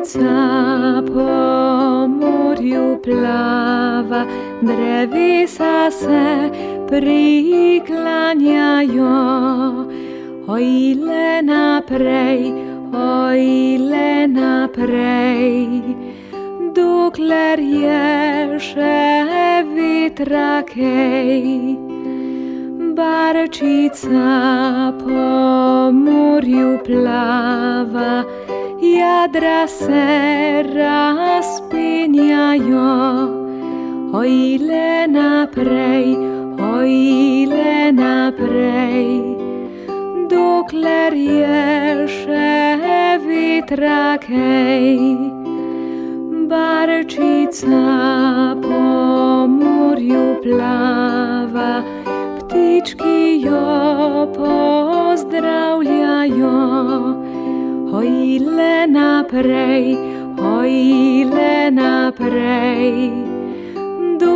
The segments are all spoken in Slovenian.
Barčica po morju plava, drevesa se priklanjajo. Ojle naprej, ojle naprej, dokler je še vetra kaj. Barčica po morju plava, jadra se razpenjajo. Ojle naprej, ojle naprej, dokler je še vetra kaj. Barčica po morju plava, ptički jo pozdravljajo. Ojle naprej, ojle naprej,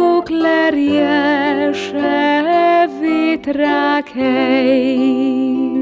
dokler je še vetra kaj.